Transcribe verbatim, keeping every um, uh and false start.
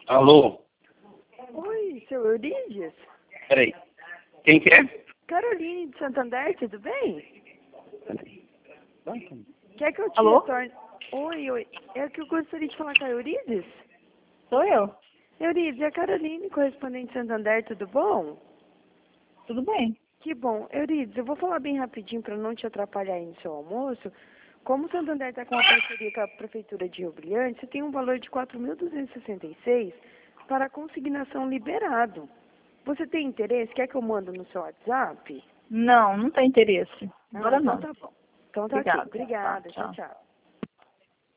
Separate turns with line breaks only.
Alô?
Oi, seu Eurídice?
Peraí. Quem que é?
Caroline de Santander, tudo bem?
Peraí.
Quer que eu te
Alô?
retorne? Oi, oi. É que eu gostaria de falar com a Eurídice?
Sou eu.
Eurídice, é a Caroline, correspondente de Santander, tudo bom?
Tudo bem.
Que bom. Eurídice, eu vou falar bem rapidinho para não te atrapalhar aí no seu almoço. Como o Santander está com uma parceria com a Prefeitura de Rio Brilhante, você tem um valor de quatro mil duzentos e sessenta e seis para consignação liberado. Você tem interesse? Quer que eu mando no seu WhatsApp?
Não, não tem interesse.
Ah,
Agora
então
não.
tá bom. Então tá
Obrigada.
ok. Obrigada.
Tá,
Tchau,
tchau.
tchau.